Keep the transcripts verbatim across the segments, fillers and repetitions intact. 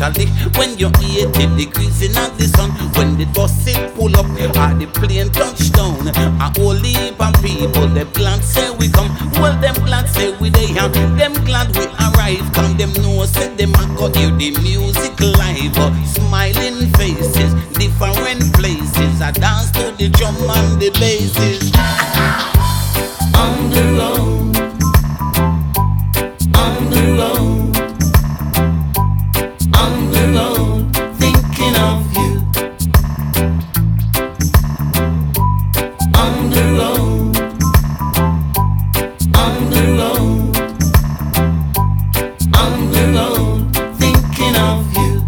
especially when you're eighty degrees in the sun. When the bus it pull up, or the plane touchdown, a whole heap of people, them glad say we come. Well, them glad say we they have, them glad we arrive. Come them know say them a go hear the music live. uh, Smiling faces, different places, I dance to the drum and the basses. On the road, on the road, on the road, thinking of you. On the road, on the road, on the road, thinking of you.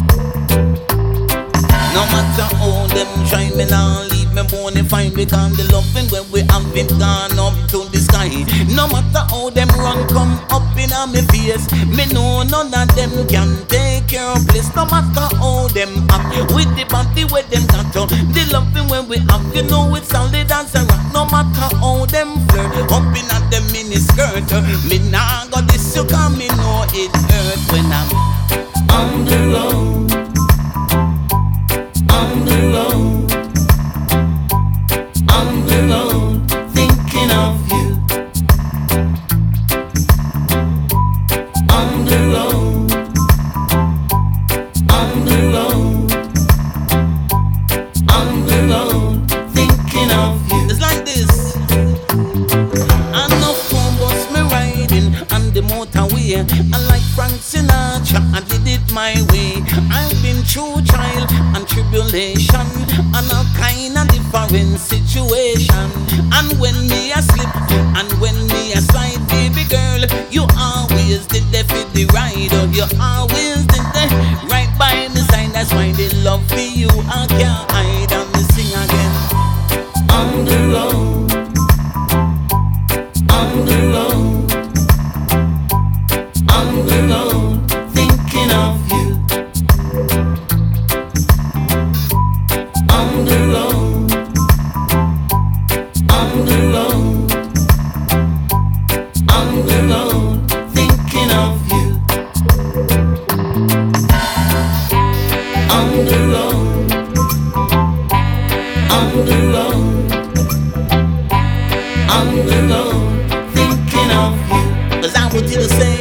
No matter how them try me now, leave me born and find me. Because the loving when we have been gone up to the sky. No matter how them run come up in on me face, me know none of them can take your place. No matter how them act with the body where them got to, the loving when we have, you know it's solid as a rock. No matter how them flirt up in at them mini skirt, me nah got this you cause me know it hurt when I'm on the road, on the road, on the road, thinking of you. On the road, on the road, on the road, thinking of you. It's like this. I know phone bus me riding on the motorway. I like Frank Sinatra, I did it my way. I've been through trial and tribulation and all kind of different situation. And when me a slip and when me a slide, baby girl, you always did the for the ride. Oh, you always did the right by my side. That's why the love for you I can't hide. And me sing again. On the road, on the road, on the road, thinking of you. On the road, on the road, on the road, thinking of you. On the road, on the road, on the road, thinking of you. 'Cause I want you to say